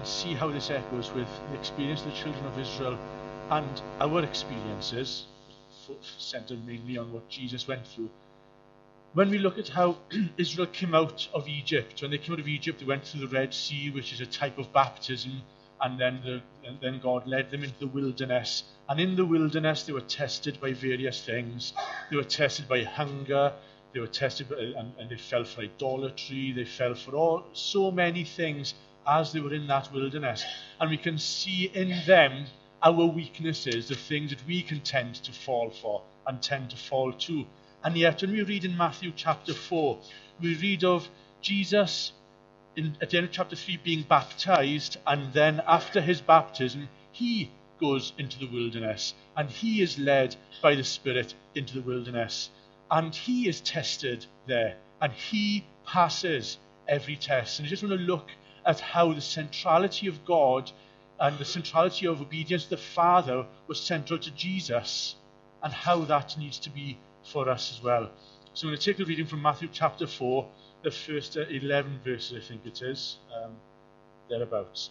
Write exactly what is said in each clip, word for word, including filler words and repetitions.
can see how this echoes with the experience of the children of Israel and our experiences, centered mainly on what Jesus went through. When we look at how Israel came out of Egypt, when they came out of Egypt, they went through the Red Sea, which is a type of baptism, and then the, and then God led them into the wilderness. And in the wilderness, they were tested by various things. They were tested by hunger. They were tested, by, and, and they fell for idolatry. They fell for all so many things as they were in that wilderness. And we can see in them our weaknesses, the things that we can tend to fall for and tend to fall to. And yet, when we read in Matthew chapter four, we read of Jesus in, at the end of chapter three being baptized, and then after his baptism, he goes into the wilderness, and he is led by the Spirit into the wilderness. And he is tested there, and he passes every test. And I just want to look at how the centrality of God and the centrality of obedience to the Father was central to Jesus, and how that needs to be for us as well. So I'm going to take a reading from Matthew chapter four, the first eleven verses, I think it is, um, thereabouts.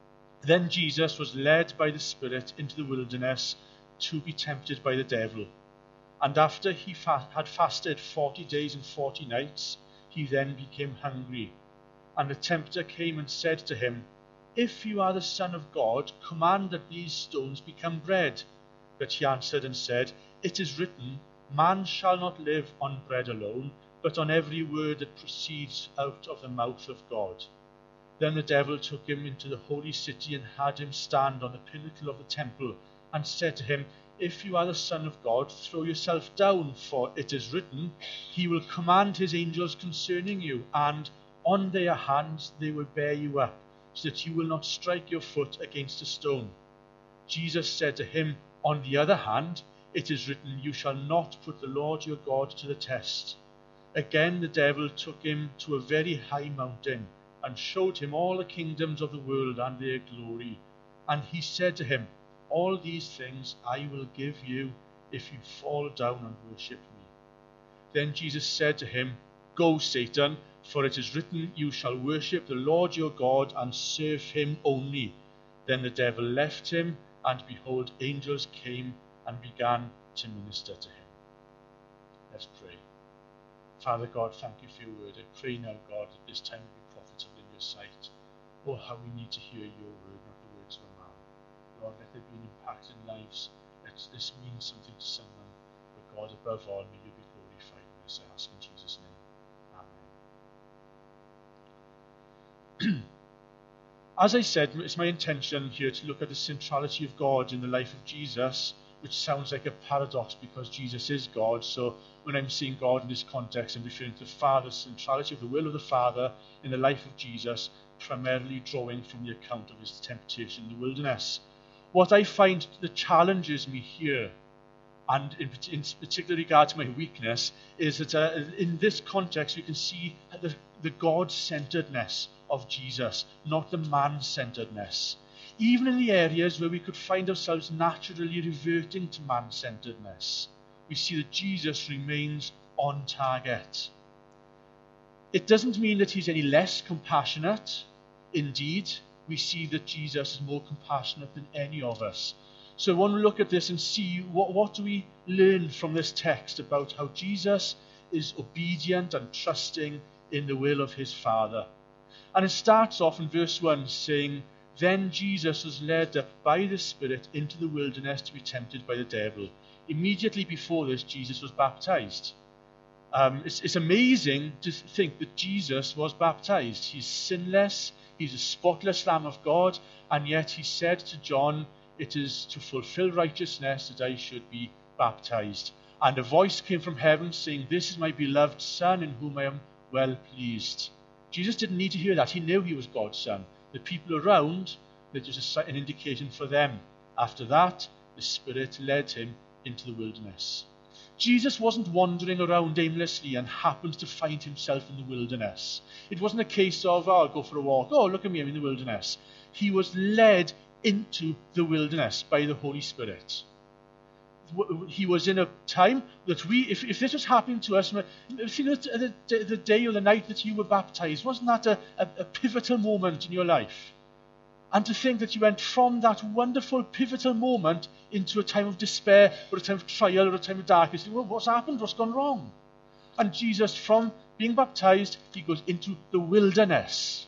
Then Jesus was led by the Spirit into the wilderness to be tempted by the devil. And after he fa- had fasted forty days and forty nights, he then became hungry. And the tempter came and said to him, "If you are the Son of God, command that these stones become bread." But he answered and said, "It is written, man shall not live on bread alone, but on every word that proceeds out of the mouth of God." Then the devil took him into the holy city and had him stand on the pinnacle of the temple, and said to him, "If you are the Son of God, throw yourself down, for it is written, he will command his angels concerning you, and on their hands they will bear you up, so that you will not strike your foot against a stone." Jesus said to him, "On the other hand, it is written, you shall not put the Lord your God to the test." Again the devil took him to a very high mountain, and showed him all the kingdoms of the world and their glory. And he said to him, "All these things I will give you if you fall down and worship me." Then Jesus said to him, "Go, Satan, for it is written, you shall worship the Lord your God and serve him only." Then the devil left him, and behold, angels came and began to minister to him. Let's pray. Father God, thank you for your word. I pray now, God, that this time will be profitable in your sight. Oh, how we need to hear your word, not the words of a man. Lord, let there be an impact in lives. Let this mean something to someone. But God, above all, may you be glorified in this. I ask in Jesus' name. Amen. As I said, it's my intention here to look at the centrality of God in the life of Jesus, which sounds like a paradox because Jesus is God. So when I'm seeing God in this context, I'm referring to the Father's centrality of the will of the Father in the life of Jesus, primarily drawing from the account of his temptation in the wilderness. What I find that challenges me here, and in, in particular regard to my weakness, is that uh, in this context we can see the, the God-centeredness of Jesus, not the man-centeredness. Even in the areas where we could find ourselves naturally reverting to man-centeredness, we see that Jesus remains on target. It doesn't mean that he's any less compassionate. Indeed, we see that Jesus is more compassionate than any of us. So I want to look at this and see what, what do we learn from this text about how Jesus is obedient and trusting in the will of his Father. And it starts off in verse one saying, "Then Jesus was led up by the Spirit into the wilderness to be tempted by the devil." Immediately before this, Jesus was baptized. Um, it's, it's amazing to think that Jesus was baptized. He's sinless, he's a spotless Lamb of God, and yet he said to John, "It is to fulfill righteousness that I should be baptized." And a voice came from heaven saying, "This is my beloved Son in whom I am well pleased." Jesus didn't need to hear that. He knew he was God's Son. The people around, that was an indication for them. After that, the Spirit led him into the wilderness. Jesus wasn't wandering around aimlessly and happened to find himself in the wilderness. It wasn't a case of, oh, I'll go for a walk. Oh, look at me, I'm in the wilderness. He was led into the wilderness by the Holy Spirit. He was in a time that we, if, if this was happening to us, if you know, the, the day or the night that you were baptized, wasn't that a, a, a pivotal moment in your life? And to think that you went from that wonderful, pivotal moment into a time of despair, or a time of trial, or a time of darkness. Well, what's happened? What's gone wrong? And Jesus, from being baptized, he goes into the wilderness.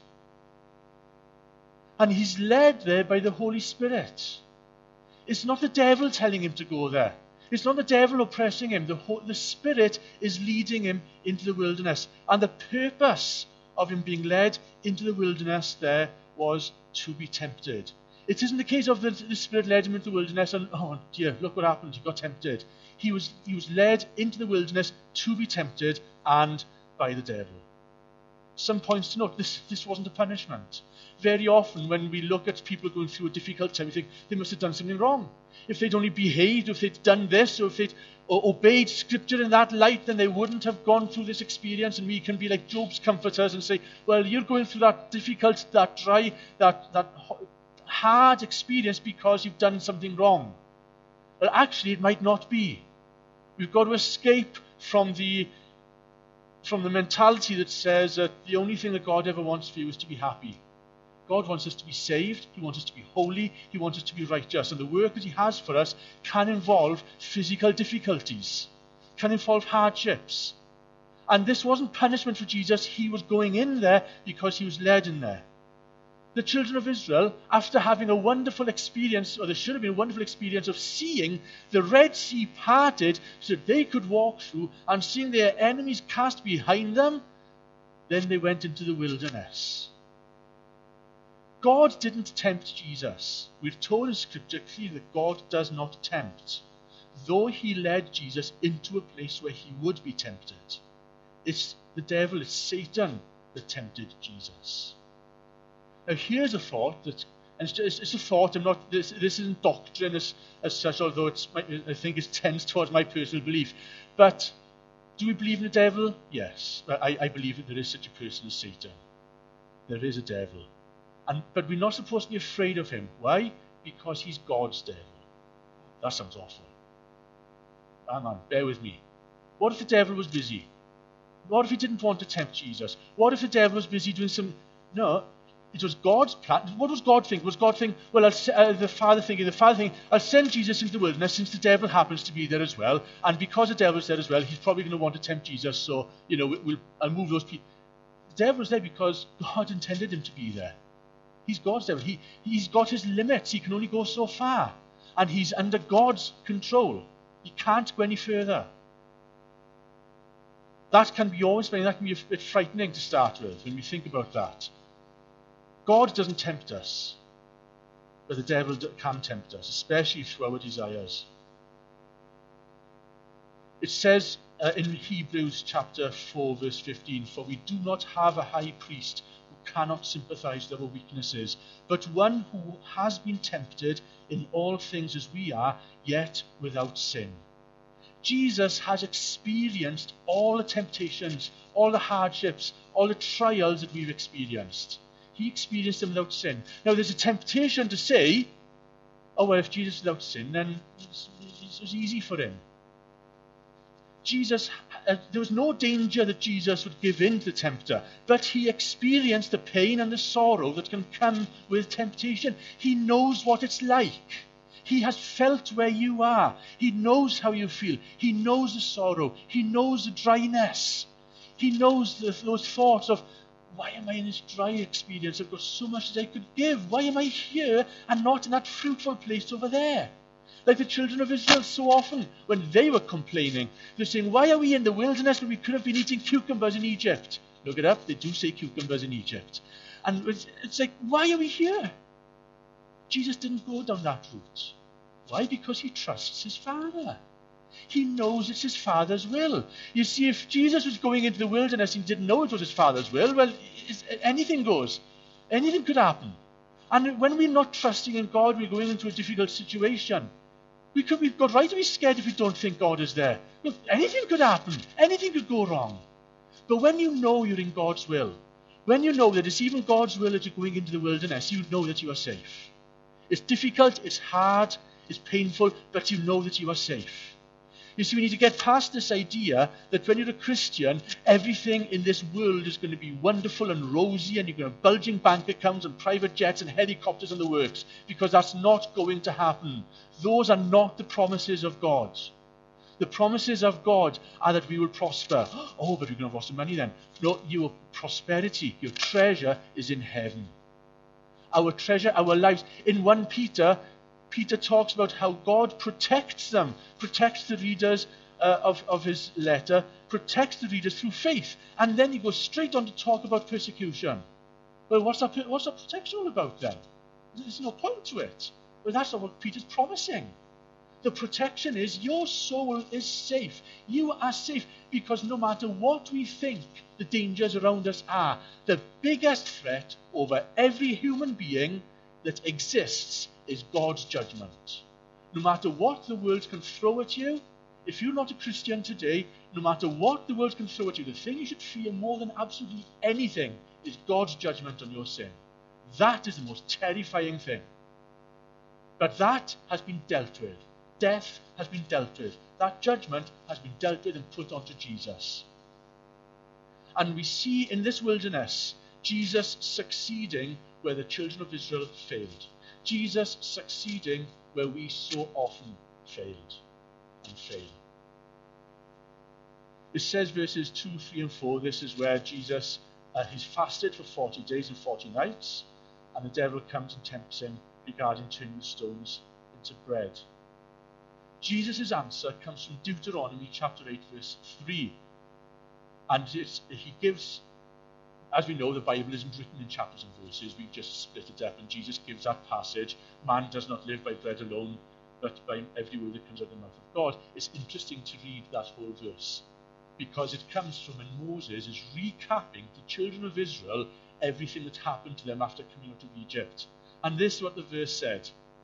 And he's led there by the Holy Spirit. It's not the devil telling him to go there. It's not the devil oppressing him. The, Ho- the Spirit is leading him into the wilderness. And the purpose of him being led into the wilderness there was to be tempted. It isn't the case of the, the Spirit led him into the wilderness and, oh dear, look what happened, he got tempted. He was, he was led into the wilderness to be tempted, and by the devil. Some points to note, this, this wasn't a punishment. Very often when we look at people going through a difficult time, we think they must have done something wrong. If they'd only behaved, or if they'd done this, or if they'd or obeyed Scripture in that light, then they wouldn't have gone through this experience. And we can be like Job's comforters and say, well, you're going through that difficult, that dry, that, that hard experience because you've done something wrong. Well, actually, it might not be. We've got to escape from the from the mentality that says that the only thing that God ever wants for you is to be happy. God wants us to be saved. He wants us to be holy. He wants us to be righteous. And the work that he has for us can involve physical difficulties, can involve hardships. And this wasn't punishment for Jesus. He was going in there because he was led in there. The children of Israel, after having a wonderful experience, or there should have been a wonderful experience of seeing the Red Sea parted so that they could walk through, and seeing their enemies cast behind them, then they went into the wilderness. God didn't tempt Jesus. We're told in Scripture clearly that God does not tempt, though he led Jesus into a place where he would be tempted. It's the devil, it's Satan that tempted Jesus. Now here's a thought that, and it's, it's a thought. I'm not. This, this isn't doctrine as, as such, although it's. I think it tends towards my personal belief. But do we believe in the devil? Yes, I, I believe that there is such a person as Satan. There is a devil, and but we're not supposed to be afraid of him. Why? Because he's God's devil. That sounds awful. Hang on, bear with me. What if the devil was busy? What if he didn't want to tempt Jesus? What if the devil was busy doing some? No. It was God's plan. What was God thinking? Was God thinking, well, I'll, uh, the Father thinking, the Father thinking, I'll send Jesus into the wilderness since the devil happens to be there as well. And because the devil's there as well, he's probably going to want to tempt Jesus. So, you know, we'll, I'll move those people. The devil's there because God intended him to be there. He's God's devil. He, he's got his limits. He can only go so far. And he's under God's control. He can't go any further. That can be always, that can be a bit frightening to start with when we think about that. God doesn't tempt us, but the devil can tempt us, especially through our desires. It says uh, in Hebrews chapter four, verse fifteen, for we do not have a high priest who cannot sympathize with our weaknesses, but one who has been tempted in all things as we are, yet without sin. Jesus has experienced all the temptations, all the hardships, all the trials that we've experienced. He experienced them without sin. Now, there's a temptation to say, oh, well, if Jesus was without sin, then it was, it was easy for him. Jesus, uh, there was no danger that Jesus would give in to the tempter, but he experienced the pain and the sorrow that can come with temptation. He knows what it's like. He has felt where you are. He knows how you feel. He knows the sorrow. He knows the dryness. He knows the, those thoughts of, why am I in this dry experience? I've got so much that I could give. Why am I here and not in that fruitful place over there? Like the children of Israel so often, when they were complaining, they're saying, why are we in the wilderness when we could have been eating cucumbers in Egypt? Look it up, they do say cucumbers in Egypt. And it's like, why are we here? Jesus didn't go down that route. Why? Because he trusts his Father. He knows it's his Father's will. You see, if Jesus was going into the wilderness and he didn't know it was his Father's will, well, anything goes. Anything could happen. And when we're not trusting in God, we're going into a difficult situation. We could, we've got right to be scared if we don't think God is there. Look, anything could happen. Anything could go wrong. But when you know you're in God's will, when you know that it's even God's will that you're going into the wilderness, you know that you are safe. It's difficult, it's hard, it's painful, but you know that you are safe. You see, we need to get past this idea that when you're a Christian, everything in this world is going to be wonderful and rosy, and you're going to have bulging bank accounts and private jets and helicopters and the works, because that's not going to happen. Those are not the promises of God. The promises of God are that we will prosper. Oh, but we're going to have lots of money then. No, your prosperity, your treasure is in heaven. Our treasure, our lives. In First Peter, Peter talks about how God protects them, protects the readers uh, of, of his letter, protects the readers through faith. And then he goes straight on to talk about persecution. Well, what's that, what's that protection all about then? There's no point to it. Well, that's not what Peter's promising. The protection is your soul is safe. You are safe because no matter what we think the dangers around us are, the biggest threat over every human being that exists is God's judgment. No matter what the world can throw at you, if you're not a Christian today, no matter what the world can throw at you, the thing you should fear more than absolutely anything is God's judgment on your sin. That is the most terrifying thing. But that has been dealt with. Death has been dealt with. That judgment has been dealt with and put onto Jesus. And we see in this wilderness, Jesus succeeding where the children of Israel failed. Jesus succeeding where we so often failed and fail. It says verses two, three and four, this is where Jesus, uh, he's fasted for forty days and forty nights, and the devil comes and tempts him regarding turning the stones into bread. Jesus' answer comes from Deuteronomy chapter eight, verse three. And it's, he gives, as we know, the Bible isn't written in chapters and verses. We've just split it up, and Jesus gives that passage. Man does not live by bread alone, but by every word that comes out of the mouth of God. It's interesting to read that whole verse, because it comes from when Moses is recapping the children of Israel everything that happened to them after coming out of Egypt. And this is what the verse said.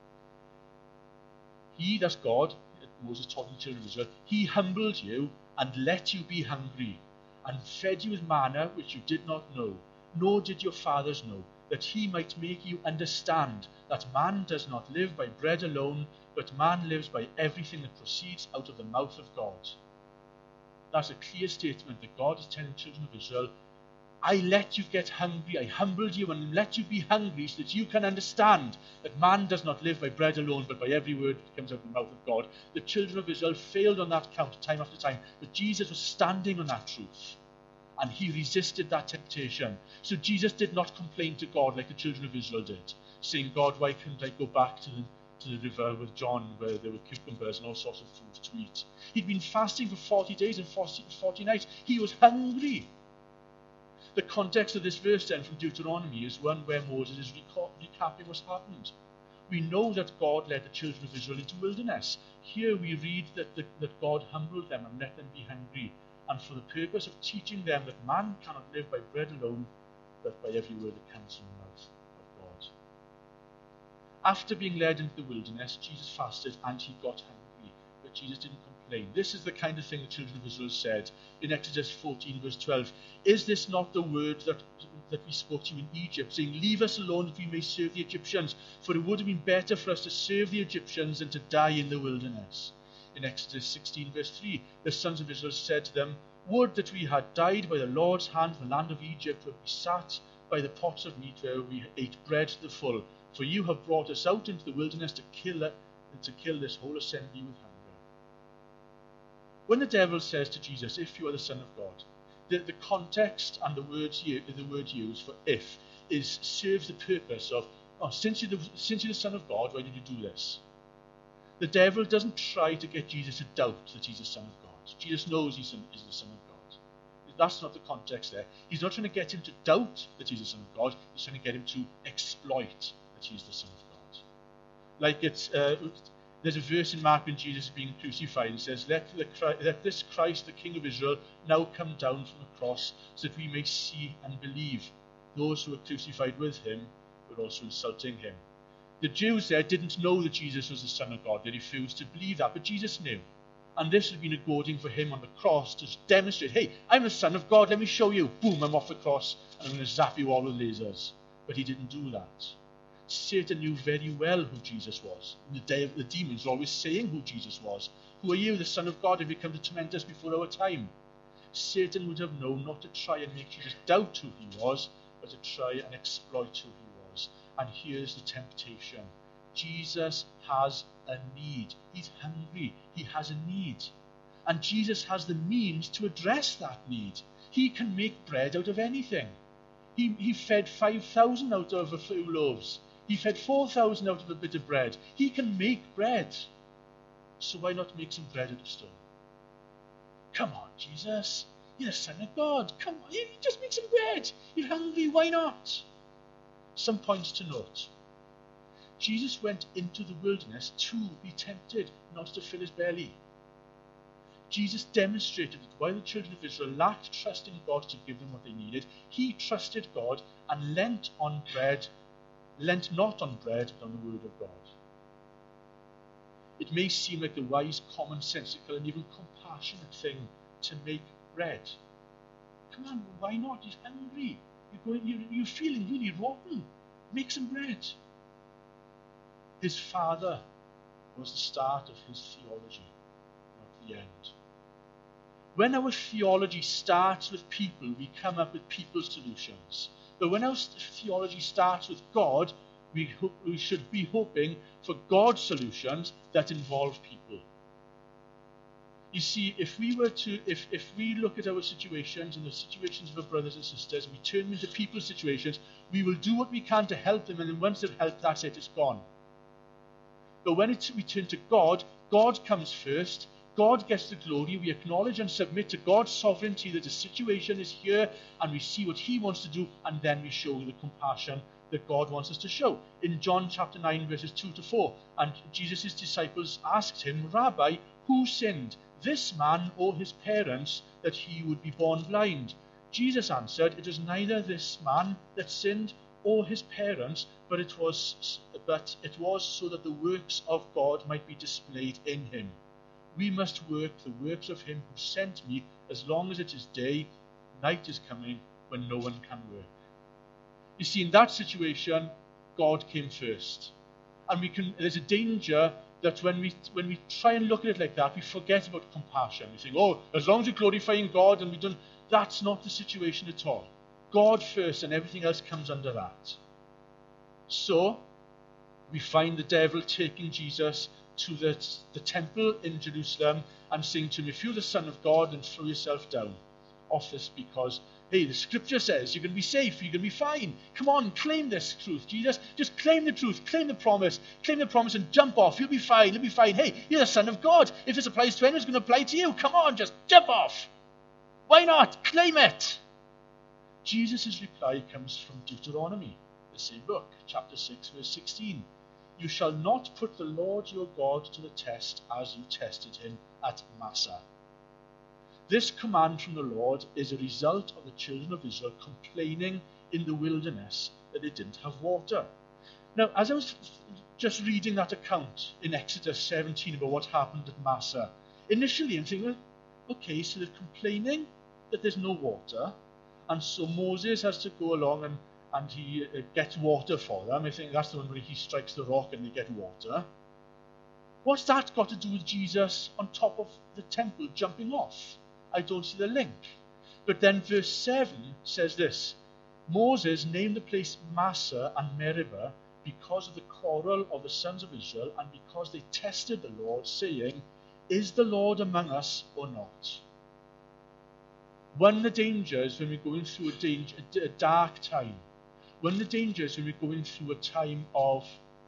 He, that's God, Moses talking to the children of Israel, he humbled you and let you be hungry, and fed you with manna which you did not know, nor did your fathers know, that he might make you understand that man does not live by bread alone, but man lives by everything that proceeds out of the mouth of God. That's a clear statement that God is telling the children of Israel, I let you get hungry, I humbled you and let you be hungry so that you can understand that man does not live by bread alone, but by every word that comes out of the mouth of God. The children of Israel failed on that count time after time, but Jesus was standing on that truth, and he resisted that temptation. So Jesus did not complain to God like the children of Israel did, saying, God, why couldn't I go back to the, to the river with John where there were cucumbers and all sorts of food to eat? He'd been fasting for forty days and forty nights. He was hungry. The context of this verse then from Deuteronomy is one where Moses is recapping what's happened. We know that God led the children of Israel into wilderness. Here we read that, the, that God humbled them and let them be hungry, and for the purpose of teaching them that man cannot live by bread alone, but by every word that comes from the mouth of God. After being led into the wilderness, Jesus fasted and he got hungry, but Jesus didn't complain. This is the kind of thing the children of Israel said in Exodus fourteen, verse twelve. Is this not the word that, that we spoke to you in Egypt, saying, leave us alone that we may serve the Egyptians, for it would have been better for us to serve the Egyptians than to die in the wilderness. In Exodus sixteen, verse three, the sons of Israel said to them, would that we had died by the Lord's hand in the land of Egypt, where we sat by the pots of meat, where we ate bread to the full. For you have brought us out into the wilderness to kill, to kill this whole assembly with hunger. When the devil says to Jesus, if you are the Son of God, the, the context and the words the word used for if is serves the purpose of, oh, since you're, the, since you're the Son of God, why did you do this? The devil doesn't try to get Jesus to doubt that he's the Son of God. Jesus knows he's the Son of God. That's not the context there. He's not trying to get him to doubt that he's the Son of God. He's trying to get him to exploit that he's the Son of God. Like it's... Uh, There's a verse in Mark when Jesus is being crucified. It says, let, the, let this Christ, the King of Israel, now come down from the cross, so that we may see and believe. Those who were crucified with him were also insulting him. The Jews there didn't know that Jesus was the Son of God. They refused to believe that, but Jesus knew. And this had been a goading for him on the cross to demonstrate, hey, I'm the Son of God, let me show you. Boom, I'm off the cross, and I'm going to zap you all with lasers. But he didn't do that. Satan knew very well who Jesus was. The, de- the demons were always saying who Jesus was. Who are you, the Son of God, have you come to torment us before our time? Satan would have known not to try and make Jesus doubt who he was, but to try and exploit who he was. And here's the temptation. Jesus has a need. He's hungry. He has a need. And Jesus has the means to address that need. He can make bread out of anything. He, he fed five thousand out of a few loaves. He fed four thousand out of a bit of bread. He can make bread. So why not make some bread out of stone? Come on, Jesus. You're the Son of God. Come on, you just make some bread. You're hungry, why not? Some points to note. Jesus went into the wilderness to be tempted, not to fill his belly. Jesus demonstrated that while the children of Israel lacked trust in God to give them what they needed, he trusted God and lent on bread, lent not on bread, but on the word of God. It may seem like the wise, commonsensical, and even compassionate thing to make bread. Come on, why not? You're hungry. You're going. You're, you're feeling really rotten. Make some bread. His father was the start of his theology, not the end. When our theology starts with people, we come up with people's solutions. But when our theology starts with God, we, ho- we should be hoping for God's solutions that involve people. You see, if we were to, if, if we look at our situations and the situations of our brothers and sisters, and we turn them into people's situations, we will do what we can to help them, and then once they've helped, that's it, it's gone. But when it's, we turn to God, God comes first. God gets the glory. We acknowledge and submit to God's sovereignty that the situation is here, and we see what he wants to do, and then we show the compassion that God wants us to show. In John chapter nine, verses two to four, and Jesus' disciples asked him, Rabbi, who sinned, this man or his parents, that he would be born blind? Jesus answered, it was neither this man that sinned or his parents, but it was but it was so that the works of God might be displayed in him. We must work the works of him who sent me, as long as it is day. Night is coming when no one can work. You see, in that situation, God came first. And we can there's a danger that when we when we try and look at it like that, we forget about compassion. We think, oh, as long as we're glorifying God and we don't, that's not the situation at all. God first, and everything else comes under that. So, we find the devil taking Jesus to the, the temple in Jerusalem and saying to him, if you're the Son of God, then throw yourself down off this, because, hey, the scripture says you're going to be safe, you're going to be fine. Come on, claim this truth, Jesus. Just claim the truth, claim the promise, claim the promise and jump off. You'll be fine, you'll be fine. Hey, you're the Son of God. If this applies to anyone, it's going to apply to you. Come on, just jump off. Why not? Claim it. Jesus' reply comes from Deuteronomy, the same book, chapter six, verse sixteen. You shall not put the Lord your God to the test as you tested him at Massah. This command from the Lord is a result of the children of Israel complaining in the wilderness that they didn't have water. Now, as I was just reading that account in Exodus seventeen about what happened at Massah, initially I'm thinking, well, okay, so they're complaining that there's no water, and so Moses has to go along and, and he uh, gets water for them. I think that's the one where he strikes the rock and they get water. What's that got to do with Jesus on top of the temple jumping off? I don't see the link. But then verse seven says this, Moses named the place Massah and Meribah because of the quarrel of the sons of Israel and because they tested the Lord, saying, is the Lord among us or not? One of the dangers when we're going through a, danger, a dark time, one of the dangers when we're going through a time of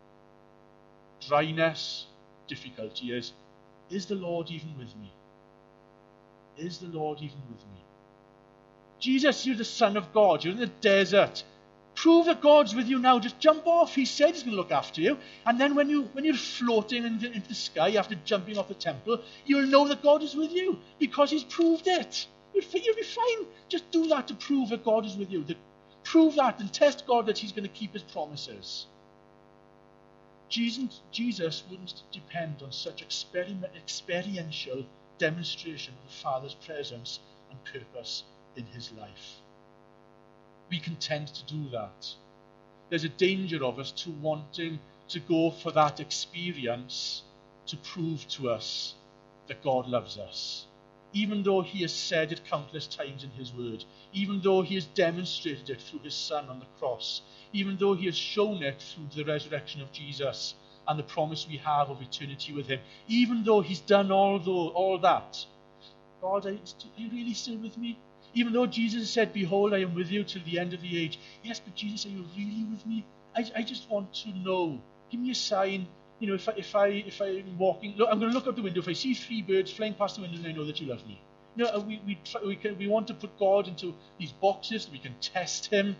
dryness, difficulty is, is the Lord even with me? Is the Lord even with me? Jesus, you're the Son of God. You're in the desert. Prove that God's with you now. Just jump off. He said he's going to look after you. And then when, you, when you're floating into, into the sky after jumping off the temple, you'll know that God is with you because he's proved it. You'll, you'll be fine. Just do that to prove that God is with you. To prove that and test God that he's going to keep his promises. Jesus, Jesus wouldn't depend on such experiment, experiential demonstration of the Father's presence and purpose in his life. We can tend to do that. There's a danger of us to wanting to go for that experience to prove to us that God loves us. Even though he has said it countless times in his word, even though he has demonstrated it through his Son on the cross, even though he has shown it through the resurrection of Jesus and the promise we have of eternity with him, even though he's done all, though, all that, God, are you really still with me? Even though Jesus said, behold, I am with you till the end of the age. Yes, but Jesus, are you really with me? I, I just want to know. Give me a sign. You know, if I if I if I'm walking, look, I'm going to look out the window. If I see three birds flying past the window, then I know that you love me. You know, we we try, we can we want to put God into these boxes that we can test him,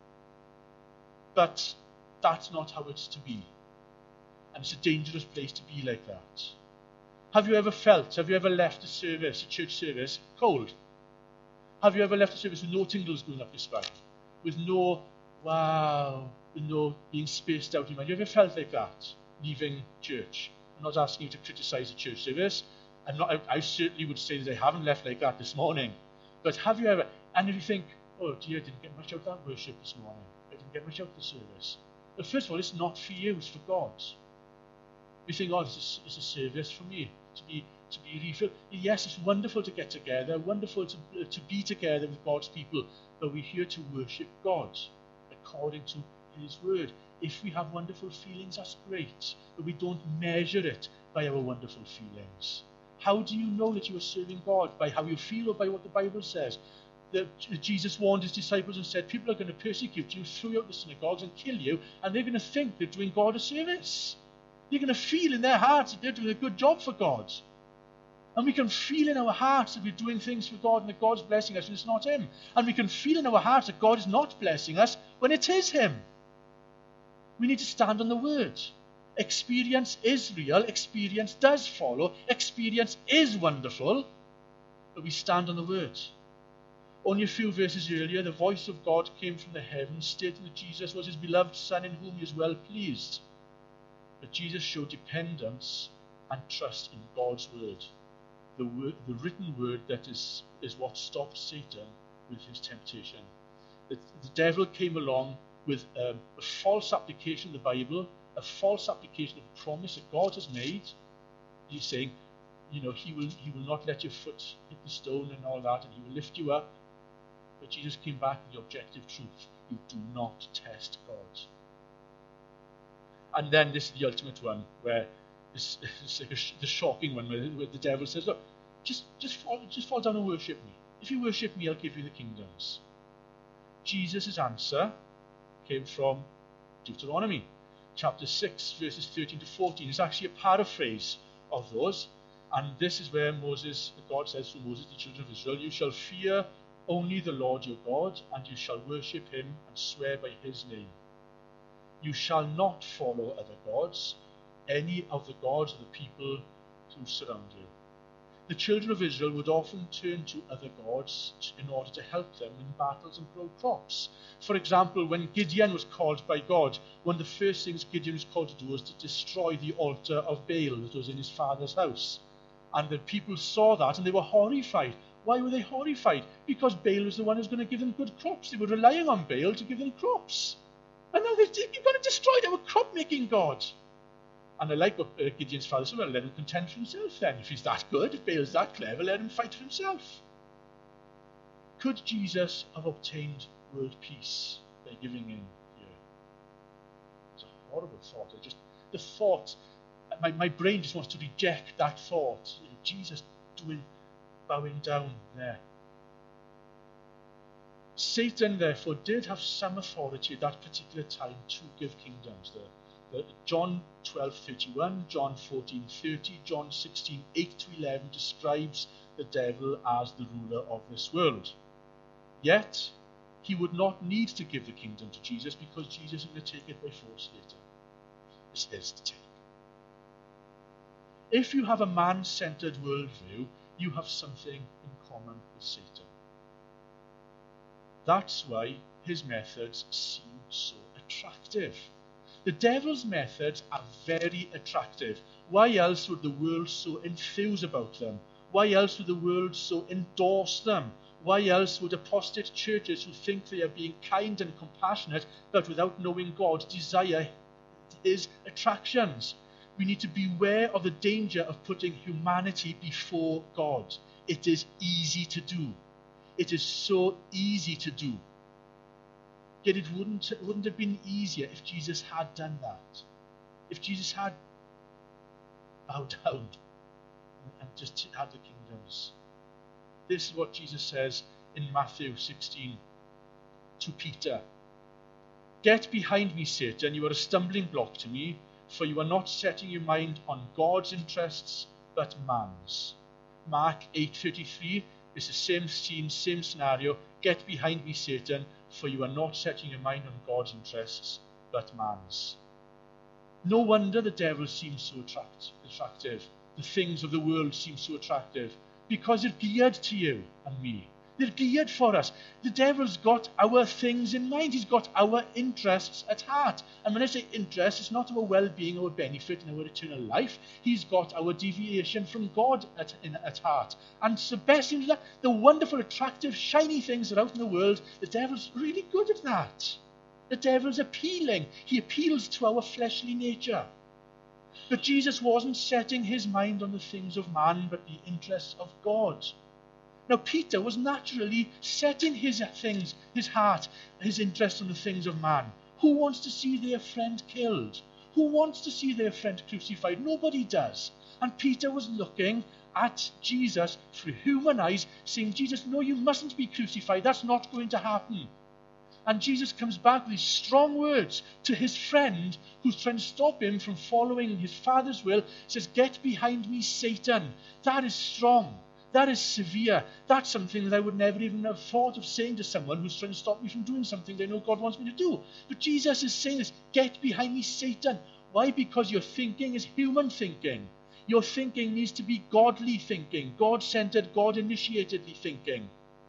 but that's not how it's to be, and it's a dangerous place to be like that. Have you ever felt? Have you ever left a service, a church service, cold? Have you ever left a service with no tingles going up your spine, with no wow, with no being spaced out in your mind? Have you ever felt like that? Leaving church. I'm not asking you to criticize a church service. I'm not, I, I certainly would say that I haven't left like that this morning. But have you ever, and if you think, oh dear, I didn't get much out of that worship this morning. I didn't get much out of the service. But first of all, it's not for you, it's for God. You think, oh, it's a, it's a service for me to be to be refilled. Yes, it's wonderful to get together, wonderful to, uh, to be together with God's people, but we're here to worship God according to his word. If we have wonderful feelings, that's great, but we don't measure it by our wonderful feelings. How do you know that you are serving God? By how you feel or by what the Bible says? That Jesus warned his disciples and said, people are going to persecute you, throw you out the synagogues and kill you, and they're going to think they're doing God a service. They're going to feel in their hearts that they're doing a good job for God. And we can feel in our hearts that we're doing things for God and that God's blessing us when it's not him. And we can feel in our hearts that God is not blessing us when it is him. We need to stand on the word. Experience is real. Experience does follow. Experience is wonderful. But we stand on the word. Only a few verses earlier, the voice of God came from the heavens, stating that Jesus was his beloved Son in whom he is well pleased. But Jesus showed dependence and trust in God's word. The, word, the written word that is, is what stopped Satan with his temptation. The, the devil came along with um, a false application of the Bible, a false application of the promise that God has made. He's saying, you know, he will he will not let your foot hit the stone and all that, and he will lift you up. But Jesus came back with the objective truth. You do not test God. And then this is the ultimate one, where it's, it's like a sh- the shocking one, where, where the devil says, look, just, just, fall, just fall down and worship me. If you worship me, I'll give you the kingdoms. Jesus' answer came from Deuteronomy chapter six, verses thirteen to fourteen. It's actually a paraphrase of those. And this is where Moses, God says through Moses, the children of Israel, you shall fear only the Lord your God, and you shall worship him and swear by his name. You shall not follow other gods, any of the gods of the people who surround you. The children of Israel would often turn to other gods in order to help them in battles and grow crops. For example, when Gideon was called by God, one of the first things Gideon was called to do was to destroy the altar of Baal that was in his father's house. And the people saw that and they were horrified. Why were they horrified? Because Baal was the one who was going to give them good crops. They were relying on Baal to give them crops. And now they've, you've got to destroy our crop-making God. And I like what uh, Gideon's father said, well, let him contend for himself then. If he's that good, if Baal's that clever, let him fight for himself. Could Jesus have obtained world peace by giving in here? It's a horrible thought. I just, the thought, my, my brain just wants to reject that thought. You know, Jesus doing, bowing down there. Satan, therefore, did have some authority at that particular time to give kingdoms. The, the John twelve thirty-one, John fourteen thirty, John sixteen eight to eleven describes the devil as the ruler of this world. Yet, he would not need to give the kingdom to Jesus because Jesus is going to take it by force later. It's his to take. If you have a man-centered worldview, you have something in common with Satan. That's why his methods seem so attractive. The devil's methods are very attractive. Why else would the world so enthuse about them? Why else would the world so endorse them? Why else would apostate churches who think they are being kind and compassionate, but without knowing God, desire his attractions? we need to beware of the danger of putting humanity before God. It is easy to do. It is so easy to do. Yet it wouldn't, it wouldn't have been easier if Jesus had done that. If Jesus had bowed down and just had the kingdoms. This is what Jesus says in Matthew sixteen to Peter. Get behind me, Satan, you are a stumbling block to me, for you are not setting your mind on God's interests, but man's. Mark eight thirty-three is the same scene, same scenario. Get behind me, Satan, for you are not setting your mind on God's interests, but man's. No wonder the devil seems so attract, attractive. The things of the world seem so attractive, because they're geared to you and me. They're geared for us. The devil's got our things in mind. He's got our interests at heart. And when I say interest, it's not our well-being, our benefit, and our eternal life. He's got our deviation from God at, in, at heart. And it's the best thing, the wonderful, attractive, shiny things that are out in the world, the devil's really good at that. The devil's appealing. He appeals to our fleshly nature. But Jesus wasn't setting his mind on the things of man, but the interests of God. Now, Peter was naturally setting his things, his heart, his interest on the things of man. Who wants to see their friend killed? Who wants to see their friend crucified? Nobody does. And Peter was looking at Jesus through human eyes, saying, Jesus, no, you mustn't be crucified. That's not going to happen. And Jesus comes back with these strong words to his friend who's trying to stop him from following his Father's will. He says, get behind me, Satan. That is strong. That is severe. That's something that I would never even have thought of saying to someone who's trying to stop me from doing something they know God wants me to do. But Jesus is saying this, get behind me, Satan. Why? Because your thinking is human thinking. Your thinking needs to be godly thinking, God-centered, God-initiated thinking.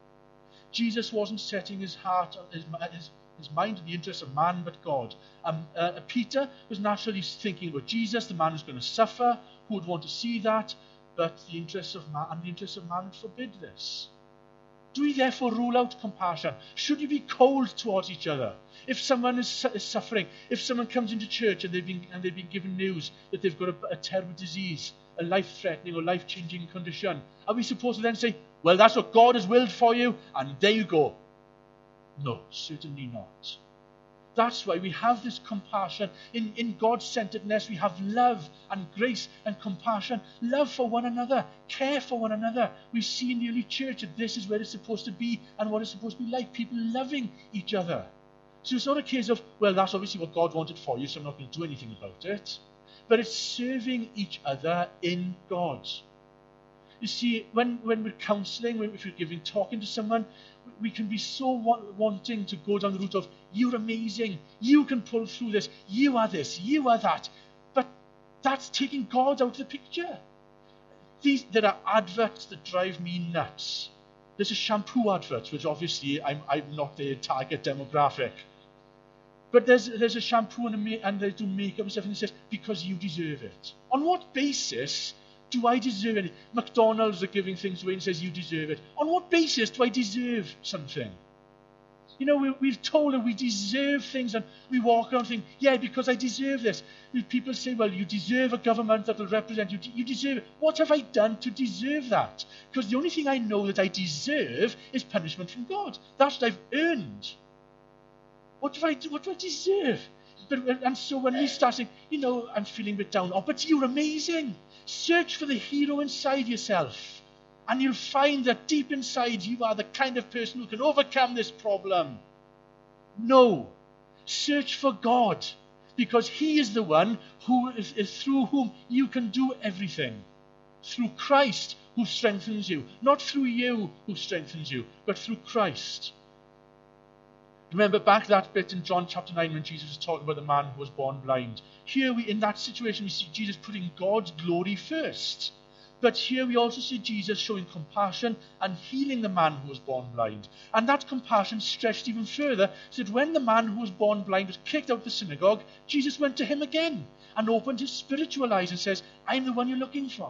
Jesus wasn't setting his heart, his, his, his mind on the interests of man, but God. Um, uh, Peter was naturally thinking about Jesus, the man who's going to suffer, who would want to see that. But the interests of man and the interests of man forbid this. Do we therefore rule out compassion? Should you be cold towards each other? If someone is, su- is suffering, if someone comes into church and they've been and they've been given news that they've got a, a terrible disease, a life-threatening or life-changing condition, are we supposed to then say, well, that's what God has willed for you, and there you go? No, certainly not. That's why we have this compassion. In, in God-centeredness, we have love and grace and compassion. Love for one another. Care for one another. We see in the early church that this is where it's supposed to be and what it's supposed to be like. People loving each other. So it's not a case of, well, that's obviously what God wanted for you, so I'm not going to do anything about it. But it's serving each other in God. You see, when, when we're counseling, when if we're giving, talking to someone, we can be so want, wanting to go down the route of, you're amazing, you can pull through this, you are this, you are that. But that's taking God out of the picture. These, there are adverts that drive me nuts. There's a shampoo advert, which obviously I'm, I'm not their target demographic. But there's, there's a shampoo and, a, and they do makeup and stuff, and it says, because you deserve it. On what basis do I deserve it? McDonald's are giving things away and says, you deserve it. On what basis do I deserve something? You know, we, we've told that we deserve things, and we walk around thinking, yeah, because I deserve this. People say, well, you deserve a government that will represent you. You deserve it. What have I done to deserve that? Because the only thing I know that I deserve is punishment from God. That's what I've earned. What do I, what do I deserve? But, and so when we start saying, you know, I'm feeling a bit down, oh, but you're amazing. Search for the hero inside yourself, and you'll find that deep inside you are the kind of person who can overcome this problem. No. Search for God, because he is the one who is, is through whom you can do everything. Through Christ who strengthens you. Not through you who strengthens you, but through Christ. Remember back that bit in John chapter nine when Jesus was talking about the man who was born blind. Here we, in that situation, we see Jesus putting God's glory first. But here we also see Jesus showing compassion and healing the man who was born blind. And that compassion stretched even further, so that when the man who was born blind was kicked out of the synagogue, Jesus went to him again and opened his spiritual eyes and says, I'm the one you're looking for.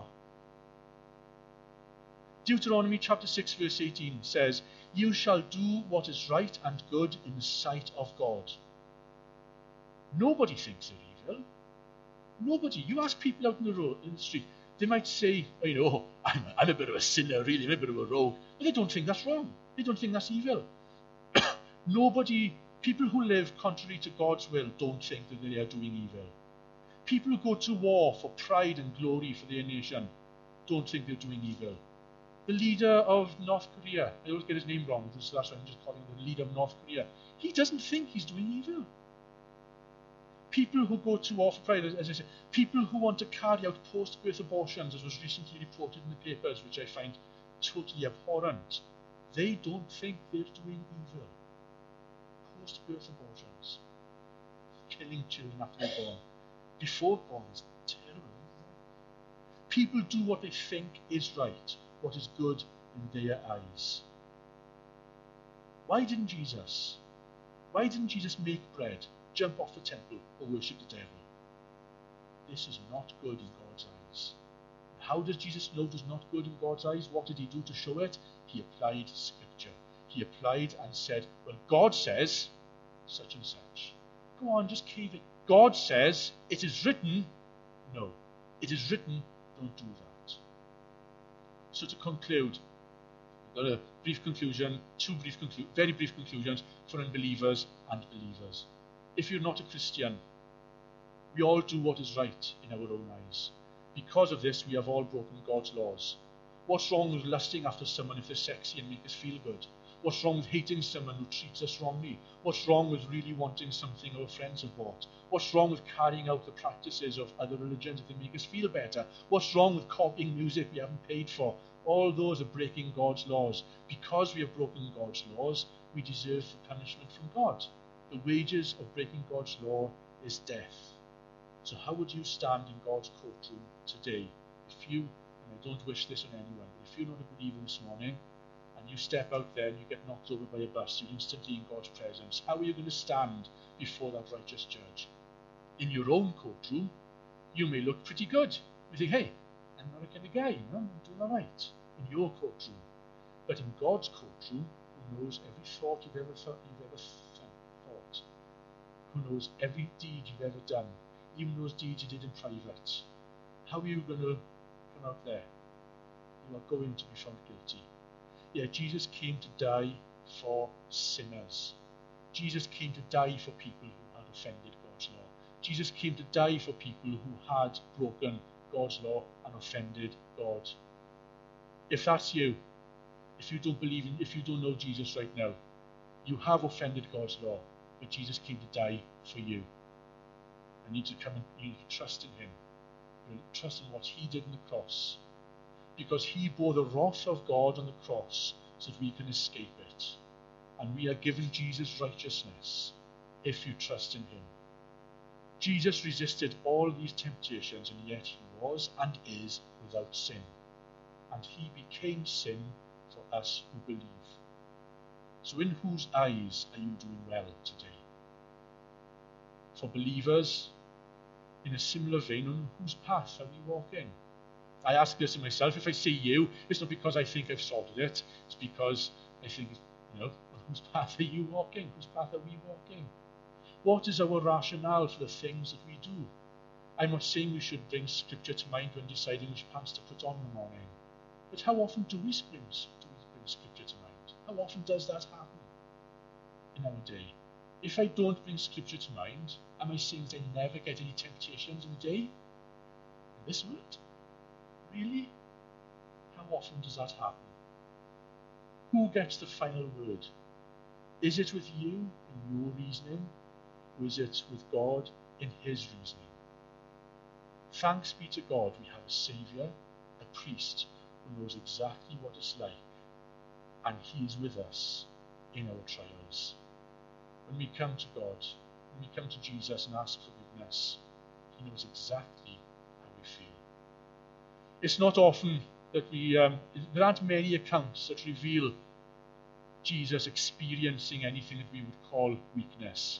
Deuteronomy chapter six verse eighteen says, you shall do what is right and good in the sight of God. Nobody thinks they're evil. Nobody. You ask people out in the road, in the street, they might say, oh, you know, I'm, I'm a bit of a sinner, really, I'm a bit of a rogue. But they don't think that's wrong. They don't think that's evil. Nobody, people who live contrary to God's will don't think that they are doing evil. People who go to war for pride and glory for their nation don't think they're doing evil. The leader of North Korea, I always get his name wrong, so that's why I'm just calling him the leader of North Korea. He doesn't think he's doing evil. People who go to war for pride, as I said, people who want to carry out post-birth abortions, as was recently reported in the papers, which I find totally abhorrent, they don't think they're doing evil. Post-birth abortions, killing children after they're born, before born is terrible. People do what they think is right, what is good in their eyes. Why didn't Jesus? Why didn't Jesus make bread, jump off the temple, or worship the devil? This is not good in God's eyes. How does Jesus know it is not good in God's eyes? What did he do to show it? He applied scripture. He applied and said, well, God says such and such. Go on, just cave it. God says, it is written. No, it is written, don't do that. So to conclude, we've got a brief conclusion, two brief conclu- very brief conclusions for unbelievers and believers. If you're not a Christian, we all do what is right in our own eyes. Because of this, we have all broken God's laws. What's wrong with lusting after someone if they're sexy and make us feel good? What's wrong with hating someone who treats us wrongly? What's wrong with really wanting something our friends have bought? What's wrong with carrying out the practices of other religions if they make us feel better? What's wrong with copying music we haven't paid for? All those are breaking God's laws. Because we have broken God's laws, we deserve the punishment from God. The wages of breaking God's law is death. So how would you stand in God's courtroom today if you, and I don't wish this on anyone, but if you're not a believer this morning, and you step out there and you get knocked over by a bus, you're instantly in God's presence. How are you going to stand before that righteous judge? In your own courtroom, you may look pretty good. You think, hey, I'm not a kind of guy, you know, I'm doing all right in your courtroom. But in God's courtroom, who knows every thought you've ever thought, you've ever thought, who knows every deed you've ever done, even those deeds you did in private, how are you going to come out there? You are going to be found guilty. Yeah, Jesus came to die for sinners. Jesus came to die for people who had offended God's law. Jesus came to die for people who had broken God's law and offended God. If that's you, if you don't believe in, if you don't know Jesus right now, you have offended God's law, but Jesus came to die for you. I need to come and you need to trust in him. You trust in what he did on the cross. Because he bore the wrath of God on the cross so that we can escape it. And we are given Jesus' righteousness if you trust in him. Jesus resisted all these temptations, and yet he was and is without sin. And he became sin for us who believe. So in whose eyes are you doing well today? For believers, in a similar vein, on whose path are we walking? I ask this of myself. If I say you, it's not because I think I've sorted it. It's because I think, you know, on whose path are you walking? Whose path are we walking? What is our rationale for the things that we do? I'm not saying we should bring scripture to mind when deciding which pants to put on in the morning. But how often do we bring, do we bring scripture to mind? How often does that happen in our day? If I don't bring scripture to mind, am I saying that I never get any temptations in a day? In this world? Really? How often does that happen? Who gets the final word? Is it with you in your reasoning, or is it with God in his reasoning? Thanks be to God we have a Saviour, a priest, who knows exactly what it's like, and he is with us in our trials. When we come to God, when we come to Jesus and ask forgiveness, he knows exactly how we feel. It's not often that we, um, there aren't many accounts that reveal Jesus experiencing anything that we would call weakness.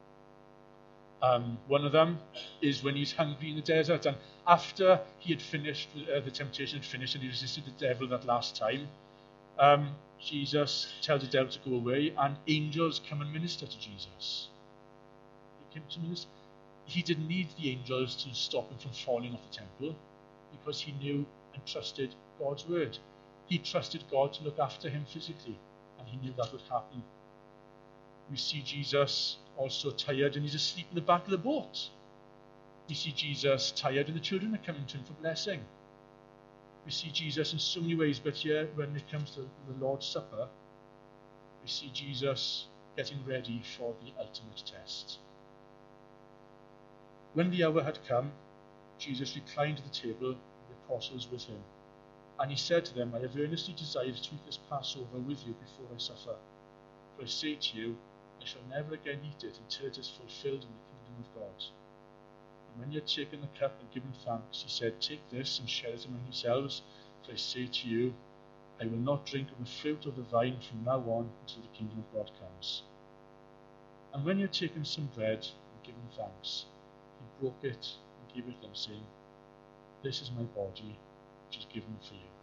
Um, one of them is when he's hungry in the desert, and after he had finished, uh, the temptation had finished and he resisted the devil that last time, um, Jesus tells the devil to go away, and angels come and minister to Jesus. They came to minister. he didn't need the angels to stop him from falling off the temple, because he knew and trusted God's word. He trusted God to look after him physically, and he knew that would happen. We see Jesus also tired and he's asleep in the back of the boat. We see Jesus tired and the children are coming to him for blessing. We see Jesus in so many ways, but here when it comes to the Lord's Supper, we see Jesus getting ready for the ultimate test. When the hour had come, Jesus reclined at the table, the apostles with him. And he said to them, I have earnestly desired to eat this Passover with you before I suffer. For I say to you, I shall never again eat it until it is fulfilled in the kingdom of God. And when he had taken the cup and given thanks, he said, Take this and share it among yourselves. For I say to you, I will not drink of the fruit of the vine from now on until the kingdom of God comes. And when he had taken some bread and given thanks, he broke it and gave it them, saying, This is my body, which is given for you.